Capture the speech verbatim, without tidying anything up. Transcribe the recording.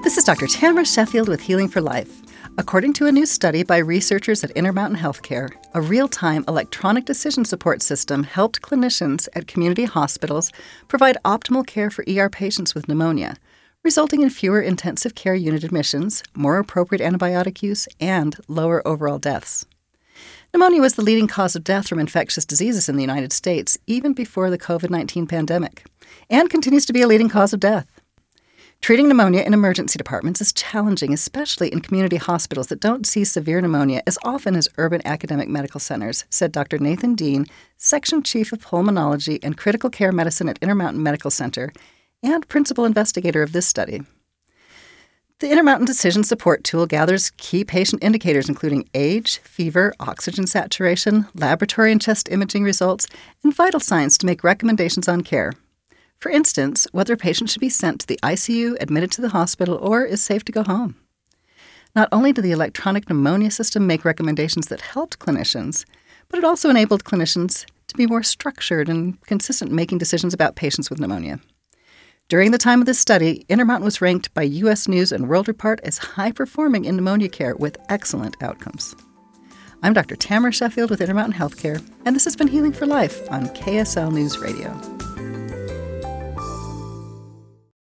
This is Doctor Tamara Sheffield with Healing for Life. According to a new study by researchers at Intermountain Healthcare, a real-time electronic decision support system helped clinicians at community hospitals provide optimal care for E R patients with pneumonia, resulting in fewer intensive care unit admissions, more appropriate antibiotic use, and lower overall deaths. Pneumonia was the leading cause of death from infectious diseases in the United States even before the covid nineteen pandemic, and continues to be a leading cause of death. Treating pneumonia in emergency departments is challenging, especially in community hospitals that don't see severe pneumonia as often as urban academic medical centers, said Doctor Nathan Dean, Section Chief of Pulmonology and Critical Care Medicine at Intermountain Medical Center and principal investigator of this study. The Intermountain Decision Support Tool gathers key patient indicators including age, fever, oxygen saturation, laboratory and chest imaging results, and vital signs to make recommendations on care. For instance, whether a patient should be sent to the I C U, admitted to the hospital, or is safe to go home. Not only did the electronic pneumonia system make recommendations that helped clinicians, but it also enabled clinicians to be more structured and consistent in making decisions about patients with pneumonia. During the time of this study, Intermountain was ranked by U S News and World Report as high-performing in pneumonia care with excellent outcomes. I'm Doctor Tamara Sheffield with Intermountain Healthcare, and this has been Healing for Life on K S L News Radio.